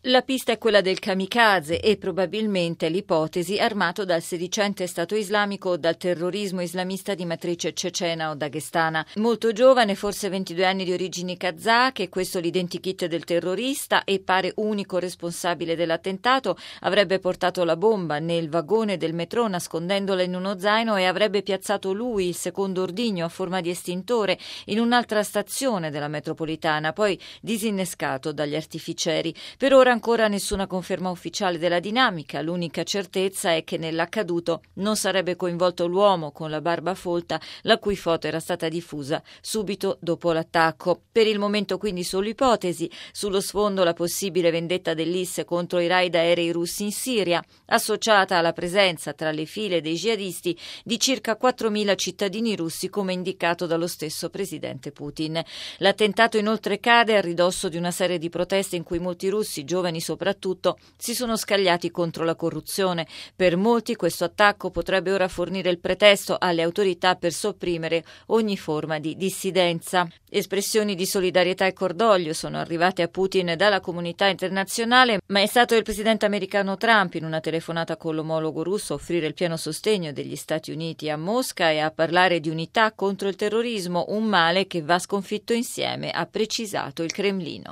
La pista è quella del kamikaze e probabilmente l'ipotesi armato dal sedicente Stato islamico o dal terrorismo islamista di matrice cecena o daghestana. Molto giovane, forse 22 anni, di origini kazake, questo l'identikit del terrorista e pare unico responsabile dell'attentato, avrebbe portato la bomba nel vagone del metro nascondendola in uno zaino e avrebbe piazzato lui il secondo ordigno a forma di estintore in un'altra stazione della metropolitana, poi disinnescato dagli artificieri. Per ora ancora nessuna conferma ufficiale della dinamica, l'unica certezza è che nell'accaduto non sarebbe coinvolto l'uomo con la barba folta, la cui foto era stata diffusa subito dopo l'attacco. Per il momento quindi solo ipotesi, sullo sfondo la possibile vendetta dell'IS contro i raid aerei russi in Siria, associata alla presenza tra le file dei jihadisti di circa 4.000 cittadini russi come indicato dallo stesso presidente Putin. L'attentato inoltre cade a ridosso di una serie di proteste in cui molti russi, giovani soprattutto, si sono scagliati contro la corruzione. Per molti questo attacco potrebbe ora fornire il pretesto alle autorità per sopprimere ogni forma di dissidenza. Espressioni di solidarietà e cordoglio sono arrivate a Putin dalla comunità internazionale, ma è stato il presidente americano Trump, in una telefonata con l'omologo russo, a offrire il pieno sostegno degli Stati Uniti a Mosca e a parlare di unità contro il terrorismo, un male che va sconfitto insieme, ha precisato il Cremlino.